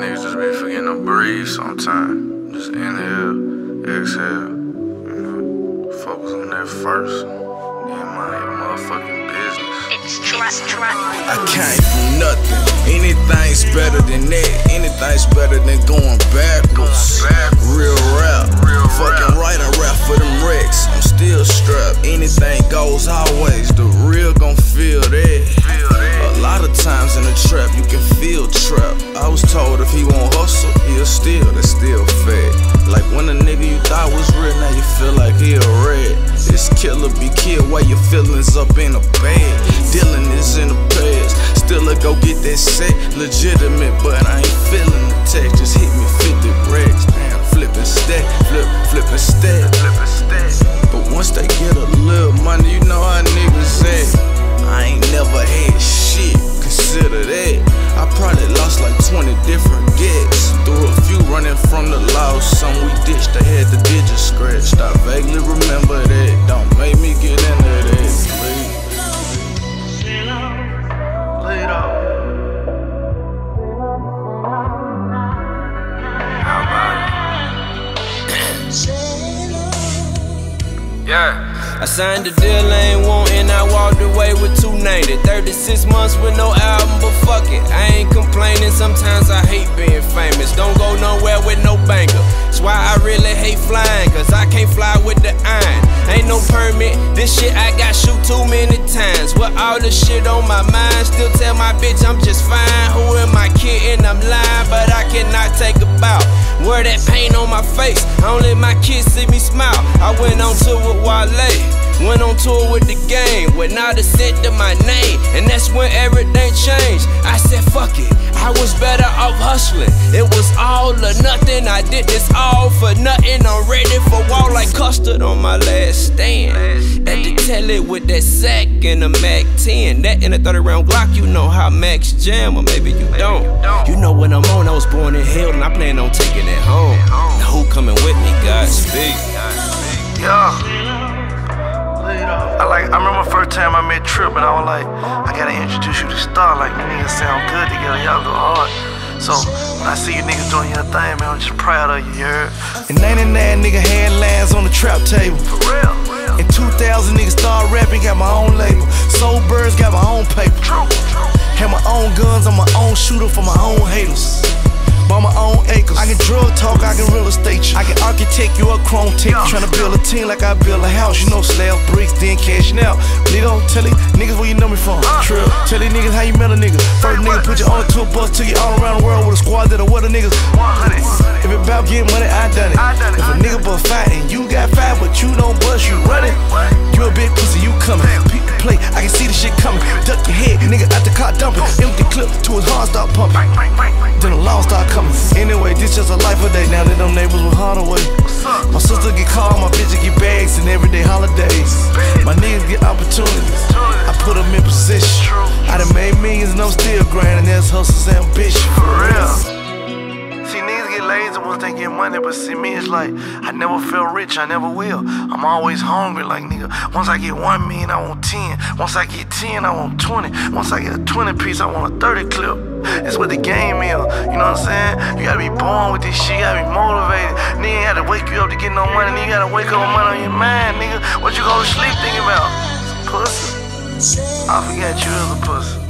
niggas just be forgetting to breathe sometimes. Just inhale, exhale, focus on that first. Get mind your motherfucking business. I came from nothing. Anything's better than that. Anything's better than going backwards. Real rap, fucking right, I rap for them wrecks. I'm still strapped. Anything goes always. The real gon' feel that. A lot of times in the trap, you can feel trapped. I was told if he won't hustle, he'll steal. That's still fat. Like when a nigga you thought was real, now you feel like he a red. This killer be killed while your feelings up in a bag. Dealing is in the past. Still a go get that set. Legitimate, but I ain't feeling the text. Just hit me 50 racks. Damn, flippin' stack. Flippin' stack. But once they get a little money, you know how niggas act. I ain't never had shit. Consider that. I probably lost like 20 different gets. Through a few running from the loss. Some we ditched, they had the digits scratched. I vaguely remember that. Don't make me get into that, please. Lay it off. How about it? Yeah. I signed the deal I ain't want and I walked away with 290. 36 months with no album, but fuck it, I ain't complaining. Sometimes I hate being famous, don't go nowhere with no banger. That's why I really hate flying, cause I can't fly with the iron. Ain't no permit, this shit I got shoot too many times. With all the shit on my mind, still tell my bitch I'm just fine. Who am I kidding? I'm lying, but I cannot take a bow. Wear that pain on my face, I don't let my kids see me smile. I went on tour with Wale, went on tour with the game, with not a cent to my name, and that's when everything changed. I said fuck it, I was better off hustling. It was all or nothing, I did this all for nothing. I'm ready for war like custard on my last stand. At the telly with that sack and a Mac 10, that in a 30 round Glock, you know how Max jam, or maybe you don't. You know when I'm on, I was born in hell and I plan on taking it home. Now who coming with me, Godspeed? Yeah. I remember the first time I met Trip and I was like, I gotta introduce you to Star. Like, you niggas sound good together, y'all go hard. So when I see you niggas doing your thing, man, I'm just proud of you, you heard? In 99, nigga had lines on the trap table. For real. In 2000, nigga started rapping, got my own label. Soul Birds got my own paper. Had my own guns, I'm my own shooter for my own haters. On my own acres. I can drug talk, I can real estate you. I can architect you a chrome tick. Tryna build a team like I build a house. You know, slab bricks, then cashing out. Lido, tell these niggas where you know me from. Trill, tell these niggas how you met a nigga. First nigga put you on a tour bus, took you all around the world with a squad that'll weather niggas. 100. If it bout getting money, I done it. If a nigga bust fighting, you got five, but you don't bust, you running. You a big pussy, you coming. Peek the play, I can see the shit coming. Duck your head, nigga out the car dumping. Empty clip till his heart start pumping. Then the law start coming. Anyway, this just a life of day. Now that them neighbors with Hardaway. My sister get called, my bitch get bags and everyday holidays. My niggas get opportunities, I put them in position. I done made millions and I'm still grinding. That's hustle's ambition. For real. See, niggas get lazy once they get money, but see me, it's like I never felt rich, I never will. I'm always hungry, like nigga. Once I get 1 million, I want 10. Once I get 10, I want 20. Once I get a 20 piece, I want a 30 clip. That's what the game is, you know what I'm saying? You gotta be born with this shit, you gotta be motivated. Nigga ain't gotta wake you up to get no money, nigga gotta wake up with money on your mind, nigga. What you go to sleep thinking about? Some pussy? I forgot you was a pussy.